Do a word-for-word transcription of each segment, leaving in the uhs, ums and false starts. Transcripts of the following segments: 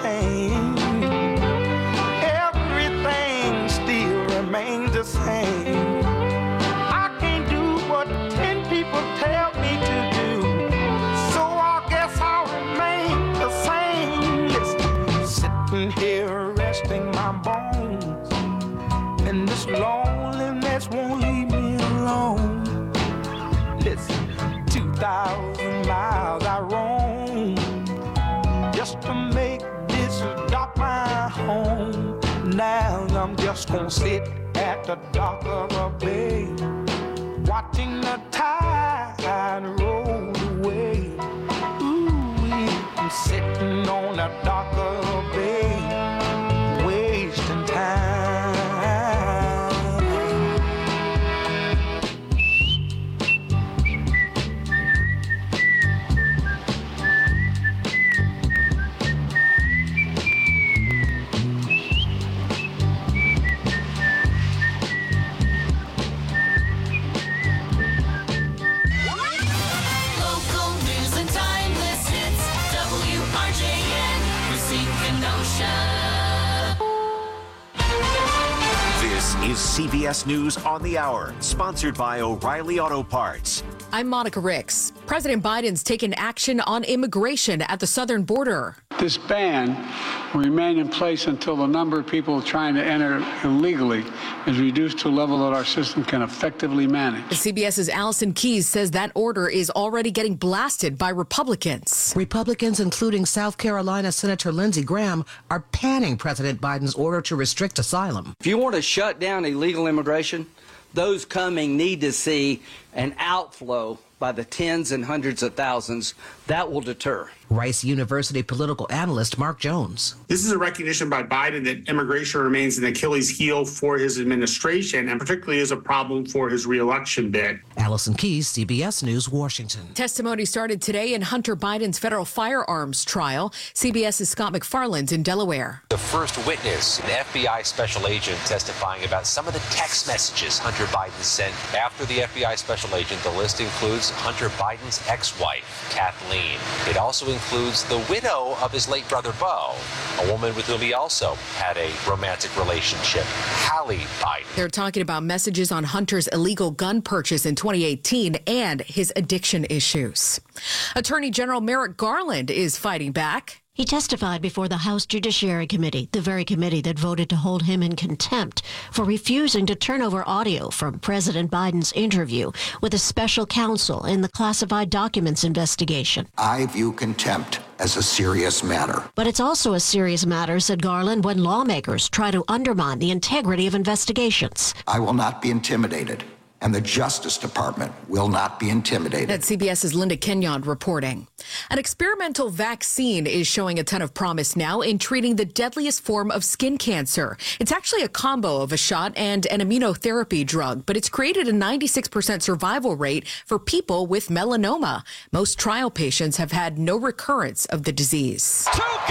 change. Everything still remains the same. I can't do what ten people tell me to do, so I guess I'll remain the same. Listen, sitting here resting my bones, and this loneliness won't leave me alone. Listen, two thousand miles I roam just to make this dock my home. Now I'm just gonna sit at the dock of a bay, watching the tide roll away. Ooh, I'm sitting on the dock of a bay, wasting time. This is C B S News on the Hour, sponsored by O'Reilly Auto Parts. I'm Monica Ricks. President Biden's taken action on immigration at the southern border. This ban will remain in place until the number of people trying to enter illegally is reduced to a level that our system can effectively manage. CBS's Allison Keyes says that order is already getting blasted by Republicans. Republicans, including South Carolina Senator Lindsey Graham, are panning President Biden's order to restrict asylum. If you want to shut down illegal immigration, those coming need to see an outflow by the tens and hundreds of thousands. That will deter. Rice University political analyst Mark Jones. This is a recognition by Biden that immigration remains an Achilles heel for his administration, and particularly is a problem for his reelection bid. Allison Keyes, C B S News, Washington. Testimony started today in Hunter Biden's federal firearms trial. CBS's Scott McFarland's in Delaware. The first witness, an F B I special agent, testifying about some of the text messages Hunter Biden sent after the F B I special agent. The list includes Hunter Biden's ex-wife, Kathleen. It also includes the widow of his late brother, Beau, a woman with whom he also had a romantic relationship, Hallie Biden. They're talking about messages on Hunter's illegal gun purchase in twenty eighteen and his addiction issues. Attorney General Merrick Garland is fighting back. He testified before the House Judiciary Committee, the very committee that voted to hold him in contempt for refusing to turn over audio from President Biden's interview with a special counsel in the classified documents investigation. I view contempt as a serious matter. But it's also a serious matter, said Garland, when lawmakers try to undermine the integrity of investigations. I will not be intimidated, and the Justice Department will not be intimidated. That's CBS's Linda Kenyon reporting. An experimental vaccine is showing a ton of promise now in treating the deadliest form of skin cancer. It's actually a combo of a shot and an immunotherapy drug, but it's created a ninety-six percent survival rate for people with melanoma. Most trial patients have had no recurrence of the disease.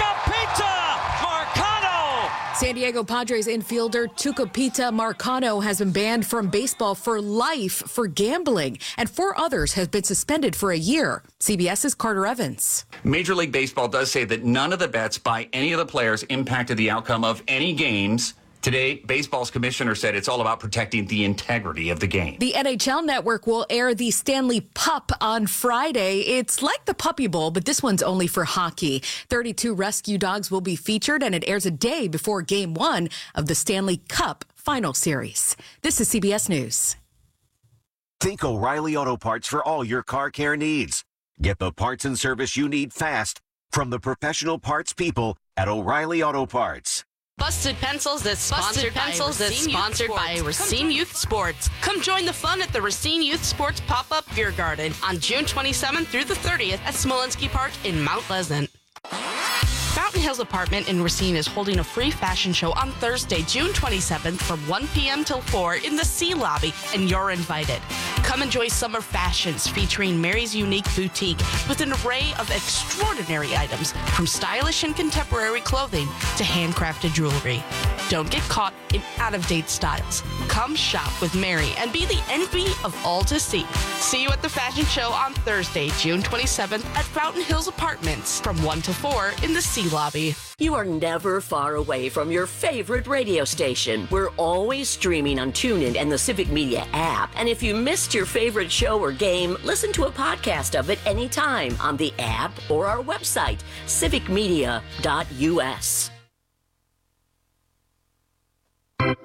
San Diego Padres infielder Tucupita Marcano has been banned from baseball for life for gambling, and four others have been suspended for a year. CBS's Carter Evans. Major League Baseball does say that none of the bets by any of the players impacted the outcome of any games. Today, baseball's commissioner said it's all about protecting the integrity of the game. The N H L Network will air the Stanley Pup on Friday. It's like the Puppy Bowl, but this one's only for hockey. thirty-two rescue dogs will be featured, and it airs a day before Game one of the Stanley Cup Final Series. This is C B S News. Think O'Reilly Auto Parts for all your car care needs. Get the parts and service you need fast from the professional parts people at O'Reilly Auto Parts. Busted Pencils is sponsored, Pencils by, is sponsored by Racine Youth Sports. Come join the fun at the Racine Youth Sports Pop-Up Beer Garden on June twenty-seventh through the thirtieth at Smolenski Park in Mount Pleasant. Fountain Hills Apartment in Racine is holding a free fashion show on Thursday, June twenty-seventh from one p.m. till four in the C Lobby, and you're invited. Come Come enjoy summer fashions featuring Mary's Unique Boutique with an array of extraordinary items from stylish and contemporary clothing to handcrafted jewelry. Don't get caught in out-of-date styles. Come shop with Mary and be the envy of all to see. See you at the fashion show on Thursday, June twenty-seventh at Fountain Hills Apartments from one to four in the C Lobby. You are never far away from your favorite radio station. We're always streaming on TuneIn and the Civic Media app. And if you missed your favorite show or game, listen to a podcast of it anytime on the app or our website, civic media dot u s. Three,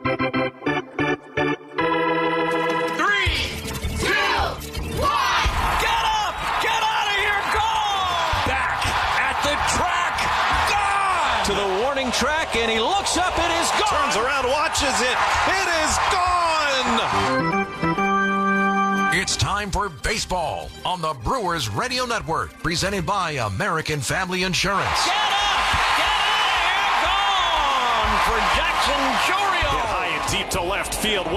two, one. Get up! Get out of here! Gone! Back at the track. Gone! To the warning track, and he looks up. It is gone. Turns around, watches it. It is gone! It's time for baseball on the Brewers Radio Network, presented by American Family Insurance. Get up! Get out of here! Gone! For Jackson Chourio. Hit high and deep to left field.